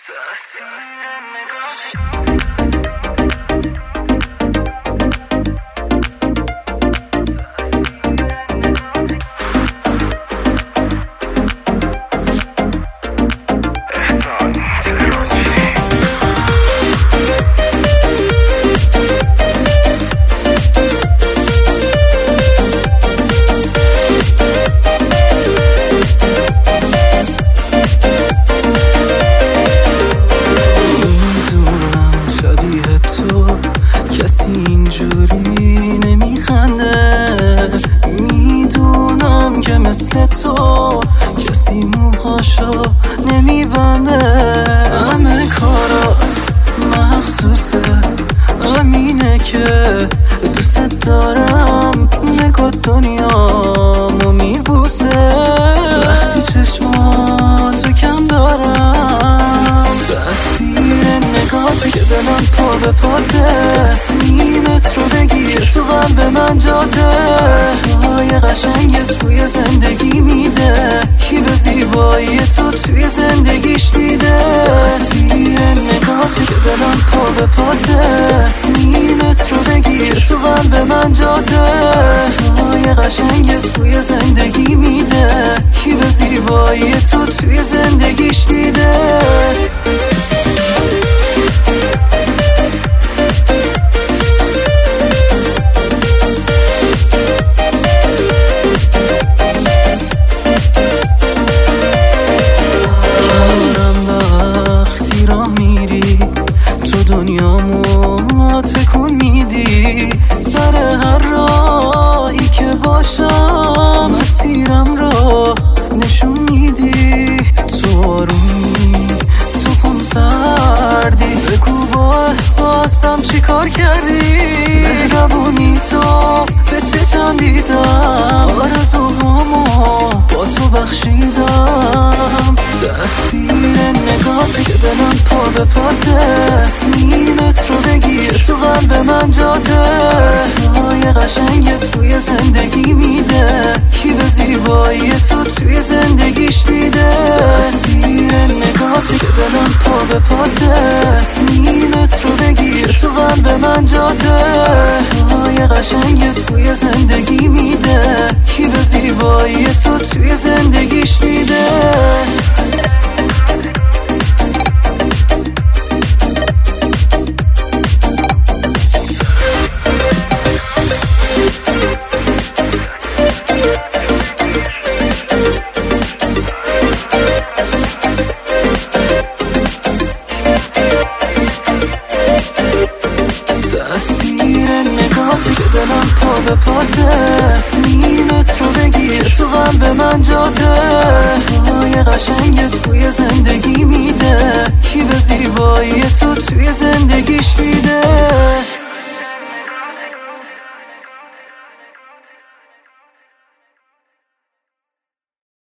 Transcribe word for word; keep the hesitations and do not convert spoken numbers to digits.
اینجوری نمیخنده، میدونم که مثل تو کسی موهاشو نمیبنده. همه کارات مخصوصه، همینه که دوست دارم. نگاه دنیامو میبوسه وقتی چشماتو کم دارم. تأثیر نگاهت که دلم پا به پاته، تصمیمت رو بگیر تو قلب من جاده. حرفای قشنگت توی زندگی میده، کی به زیبایی تو توی زندگیش دیده. تأثیر نگاهت که دلم پا به پاته، تصمیمت رو بگیر تو قلب من جاده. حرفای قشنگت توی زندگی میده، کی به زیبایی تو توی زندگیش دیده. دنیامو تکون میدی، سر هر راهی که باشم مسیرم رو نشون میدی. تو آرومی، تو خون سردی، بگو با احساسم چی کار کردی. مهربونی تو به چشم دیدم، آرزوهامو با تو بخشیدم. تأثیر نگاهت که دلم پا به پاته، تصمیمت رو بگیر تو قلب من جاده. حرفای قشنگت توی زندگی میده، کی به زیبایی تو توی زندگیش دیده. تأثیر نگاهت که دلم پا به پاته، تصمیمت رو بگیر تو قلب من جاده. حرفای قشنگت توی زندگی میده، کی به زیبایی تو توی زندگیش دیده. تأثیر نگاهت که دلم پا به پاته، تصمیمت رو بگیر تو قلب من جاده. حرفای قشنگت توی زندگی میده، کی به زیبایی تو توی زندگیش دیده.